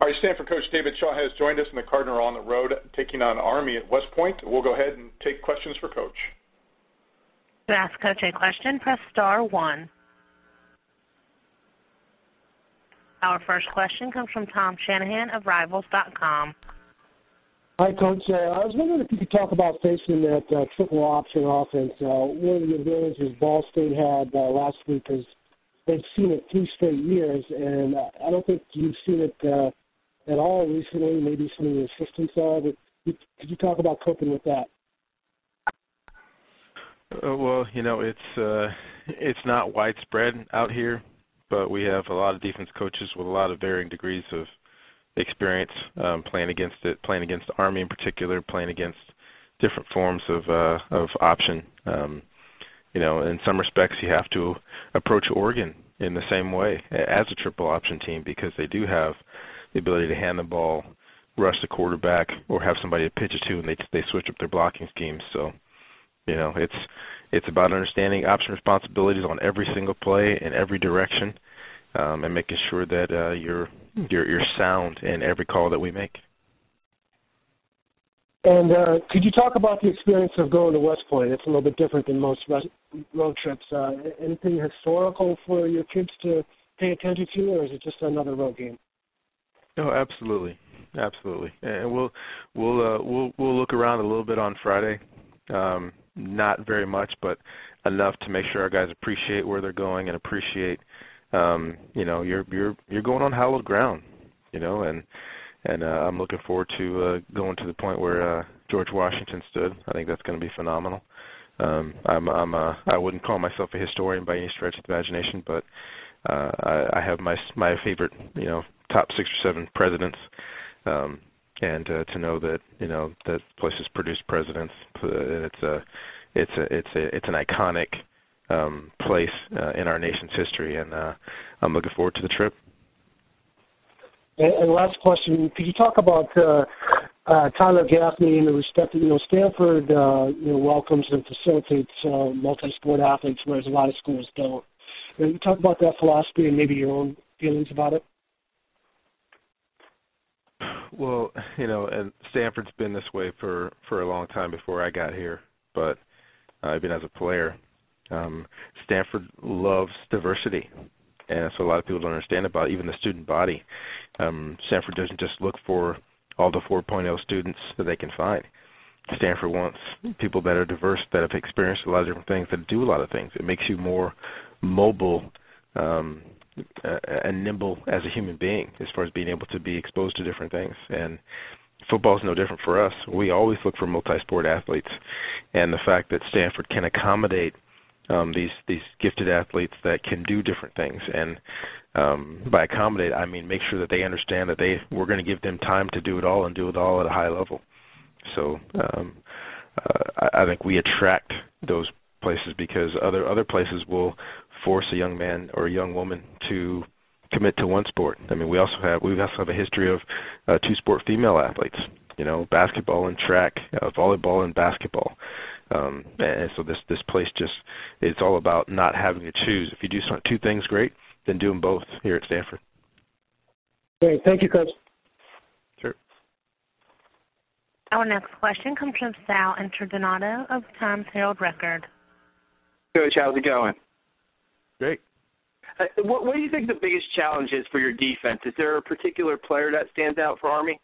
All right, Stanford coach David Shaw has joined us, and the Cardinals are on the road taking on Army at West Point. We'll go ahead and take questions for Coach. To ask Coach a question, press star 1. Our first question comes from Tom Shanahan of Rivals.com. Hi, Coach. I was wondering if you could talk about facing that triple option offense. One of the advantages Ball State had last week is they've seen it 3 straight years, and I don't think you've seen it at all recently. Maybe some of the assistants are, but could you talk about coping with that? Well, it's not widespread out here, but we have a lot of defense coaches with a lot of varying degrees of experience playing against it, playing against the Army in particular, playing against different forms of option. In some respects, you have to approach Oregon in the same way as a triple option team because they do have the ability to hand the ball, rush the quarterback, or have somebody to pitch it to, and they switch up their blocking schemes. So, it's about understanding option responsibilities on every single play in every direction, and making sure that you're sound in every call that we make. And could you talk about the experience of going to West Point? It's a little bit different than most road trips. Anything historical for your kids to pay attention to, or is it just another road game? No, absolutely, and we'll look around a little bit on Friday. Not very much, but enough to make sure our guys appreciate where they're going and appreciate, you're going on hallowed ground, and I'm looking forward to going to the point where George Washington stood. I think that's going to be phenomenal. I wouldn't call myself a historian by any stretch of the imagination, but I have my favorite, top 6 or 7 presidents, and to know that that place has produced presidents, and it's an iconic place in our nation's history, and I'm looking forward to the trip. And last question, could you talk about Tyler Gaffney in the respect that, Stanford, welcomes and facilitates multi-sport athletes, whereas a lot of schools don't. Can you talk about that philosophy and maybe your own feelings about it? Well, and Stanford's been this way for a long time before I got here, but even as a player, Stanford loves diversity, and that's what a lot of people don't understand about even the student body. Stanford doesn't just look for all the 4.0 students that they can find. Stanford wants people that are diverse, that have experienced a lot of different things, that do a lot of things. It makes you more mobile and nimble as a human being as far as being able to be exposed to different things. And football is no different for us. We always look for multi-sport athletes, and the fact that Stanford can accommodate these gifted athletes that can do different things, and by accommodate, I mean make sure that they understand that we're going to give them time to do it all and do it all at a high level. So I think we attract those places because other places will force a young man or a young woman to commit to one sport. I mean, we also have a history of 2-sport female athletes. Basketball and track, volleyball and basketball. And so this place it's all about not having to choose. If you do 2 things great, then do them both here at Stanford. Great. Thank you, Coach. Sure. Our next question comes from Sal Interdonato of Times-Herald-Record. Coach, how's it going? Great. What do you think the biggest challenge is for your defense? Is there a particular player that stands out for Army?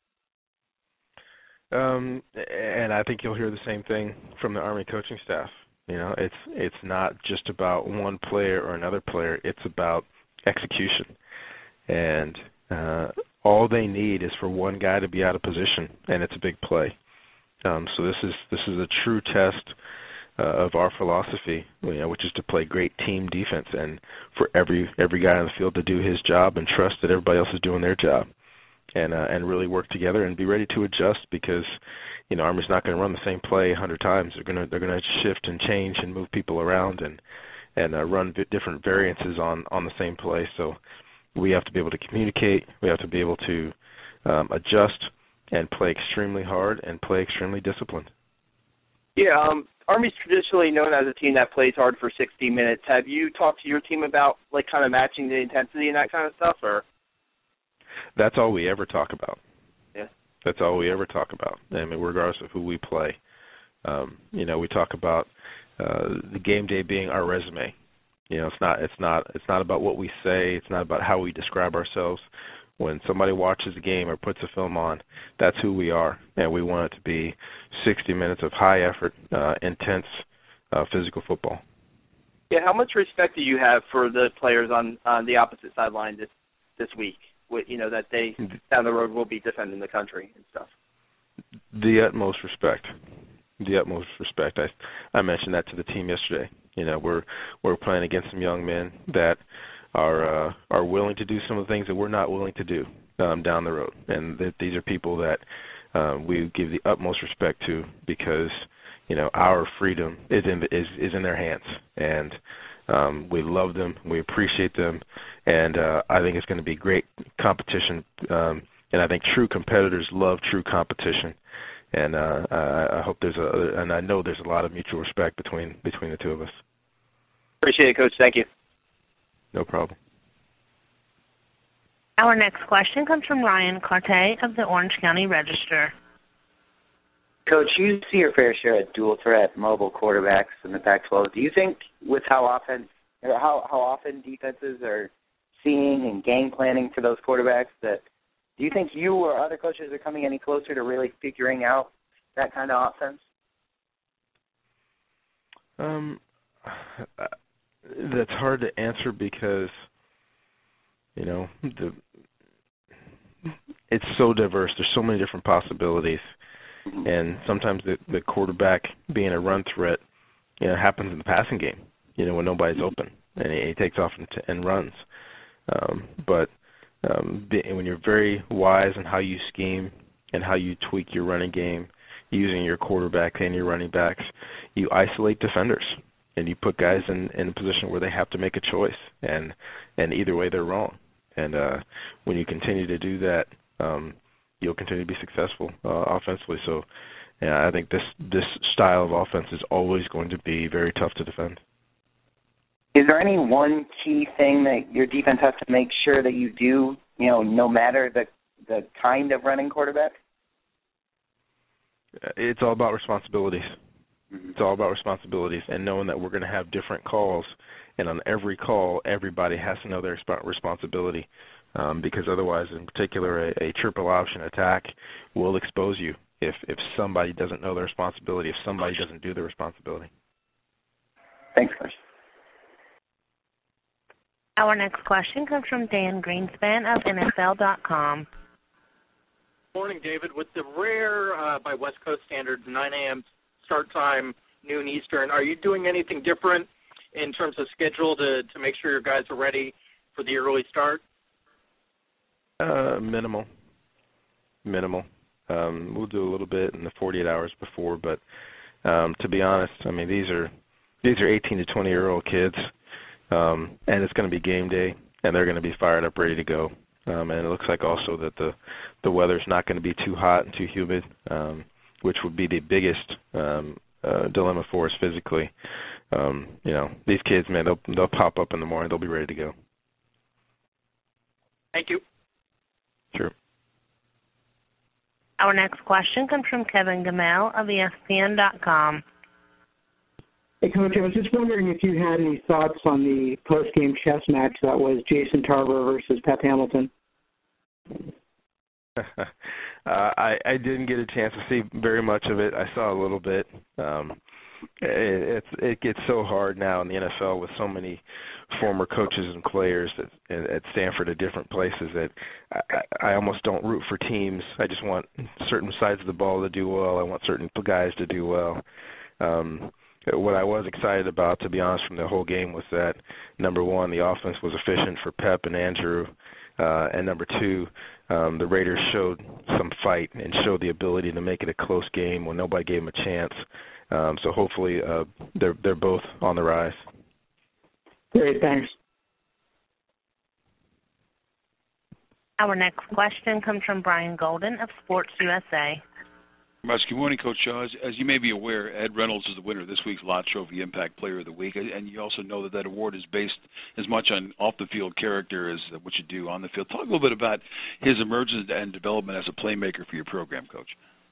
And I think you'll hear the same thing from the Army coaching staff. It's not just about one player or another player. It's about execution. And all they need is for one guy to be out of position, and it's a big play. So this is a true test of our philosophy, which is to play great team defense, and for every guy on the field to do his job and trust that everybody else is doing their job, and really work together and be ready to adjust because Army's not going to run the same play 100 times. They're going to shift and change and move people around and run different variances on the same play. So we have to be able to communicate. We have to be able to adjust and play extremely hard and play extremely disciplined. Yeah, Army's traditionally known as a team that plays hard for 60 minutes. Have you talked to your team about kind of matching the intensity and that kind of stuff, or? that's all we ever talk about. Yeah. That's all we ever talk about. I mean, regardless of who we play. We talk about the game day being our resume. It's not about what we say. It's not about how we describe ourselves. When somebody watches a game or puts a film on, that's who we are, and we want it to be 60 minutes of high effort, intense physical football. Yeah, how much respect do you have for the players on the opposite sideline this week? That they down the road will be defending the country and stuff. The utmost respect. The utmost respect. I mentioned that to the team yesterday. We're playing against some young men that are willing to do some of the things that we're not willing to do down the road, and these are people that we give the utmost respect to because our freedom is in their hands, and we love them, we appreciate them, and I think it's going to be great competition. And I think true competitors love true competition. And I hope and I know there's a lot of mutual respect between the two of us. Appreciate it, Coach. Thank you. No problem. Our next question comes from Ryan Carte of the Orange County Register. Coach, you see your fair share of dual threat mobile quarterbacks in the Pac-12. Do you think with how often defenses are seeing and game planning for those quarterbacks, do you think you or other coaches are coming any closer to really figuring out that kind of offense? That's hard to answer because, it's so diverse. There's so many different possibilities. And sometimes the quarterback being a run threat, happens in the passing game, when nobody's open. And he takes off and runs. But when you're very wise in how you scheme and how you tweak your running game, using your quarterbacks and your running backs, you isolate defenders and you put guys in a position where they have to make a choice, and either way they're wrong. And when you continue to do that, you'll continue to be successful offensively. So I think this style of offense is always going to be very tough to defend. Is there any one key thing that your defense has to make sure that you do, no matter the kind of running quarterback? It's all about responsibilities. It's all about responsibilities and knowing that we're going to have different calls, and on every call, everybody has to know their responsibility because otherwise, in particular, a triple option attack will expose you if somebody doesn't know their responsibility, if somebody doesn't do their responsibility. Thanks, Coach. Our next question comes from Dan Greenspan of NFL.com. Morning, David. With the rare, by West Coast standards, 9 a.m. start time, noon Eastern, are you doing anything different in terms of schedule to make sure your guys are ready for the early start? Minimal. We'll do a little bit in the 48 hours before, but to be honest, I mean these are 18 to 20-year-old kids. And it's going to be game day, and they're going to be fired up, ready to go. And it looks like also that the weather's not going to be too hot and too humid, which would be the biggest dilemma for us physically. These kids, man, they'll pop up in the morning. They'll be ready to go. Thank you. Sure. Our next question comes from Kevin Gamel of ESPN.com. Hey, Coach, I was just wondering if you had any thoughts on the post-game chess match that was Jason Tarver versus Pep Hamilton. I didn't get a chance to see very much of it. I saw a little bit. It gets so hard now in the NFL with so many former coaches and players at Stanford at different places that I almost don't root for teams. I just want certain sides of the ball to do well. I want certain guys to do well. What I was excited about, to be honest, from the whole game was that, number one, the offense was efficient for Pep and Andrew, and number two, the Raiders showed some fight and showed the ability to make it a close game when nobody gave them a chance. So hopefully they're both on the rise. Great, thanks. Our next question comes from Brian Golden of Sports USA. Good morning, Coach Shaw. As you may be aware, Ed Reynolds is the winner of this week's Lott Trophy Impact Player of the Week, and you also know that award is based as much on off-the-field character as what you do on the field. Talk a little bit about his emergence and development as a playmaker for your program, Coach.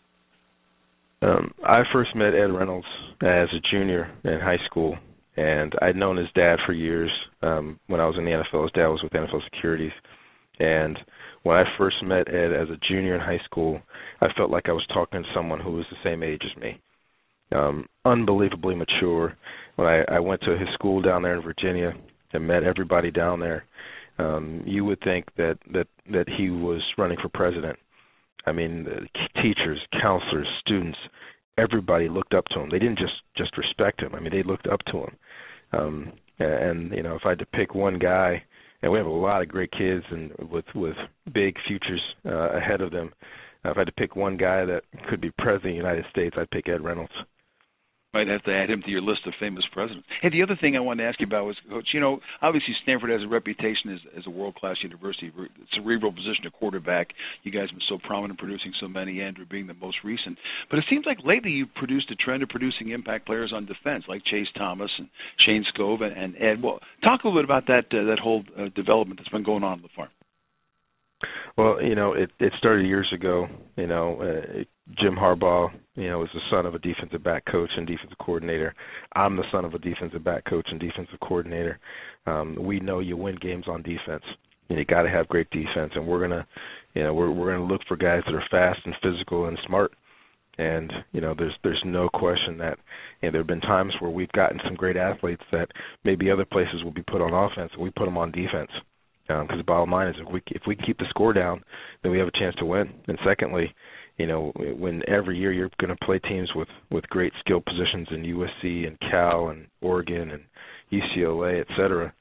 I first met Ed Reynolds as a junior in high school, and I'd known his dad for years. When I was in the NFL, his dad was with NFL Securities, and when I first met Ed as a junior in high school, I felt like I was talking to someone who was the same age as me. Unbelievably mature. When I went to his school down there in Virginia and met everybody down there, you would think that he was running for president. I mean, teachers, counselors, students, everybody looked up to him. They didn't just respect him. I mean, they looked up to him. And you know, if I had to pick one guy, and we have a lot of great kids and with big futures ahead of them. If I had to pick one guy that could be president of the United States, I'd pick Ed Reynolds. Might have to add him to your list of famous presidents. Hey, the other thing I wanted to ask you about was, Coach, you know, obviously Stanford has a reputation as a world-class university, cerebral position of quarterback. You guys have been so prominent producing so many, Andrew being the most recent. But it seems like lately you've produced a trend of producing impact players on defense, like Chase Thomas and Shane Scove and Ed. Well, talk a little bit about that whole development that's been going on the farm. Well, you know, it started years ago. You know, Jim Harbaugh, you know, was the son of a defensive back coach and defensive coordinator. I'm the son of a defensive back coach and defensive coordinator. We know you win games on defense. You got to have great defense, and we're gonna look for guys that are fast and physical and smart. And you know, there's no question that there have been times where we've gotten some great athletes that maybe other places will be put on offense, and we put them on defense. Because the bottom line is, if we keep the score down, then we have a chance to win. And secondly, you know, when every year you're going to play teams with great skill positions in USC and Cal and Oregon and UCLA, et cetera,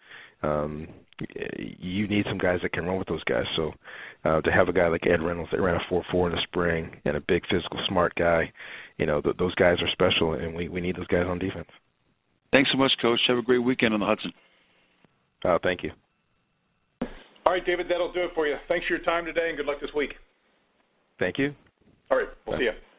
you need some guys that can run with those guys. So to have a guy like Ed Reynolds that ran a 4.4 in the spring and a big physical smart guy, you know, those guys are special, and we need those guys on defense. Thanks so much, Coach. Have a great weekend on the Hudson. Thank you. All right, David, that'll do it for you. Thanks for your time today, and good luck this week. Thank you. All right, we'll see you.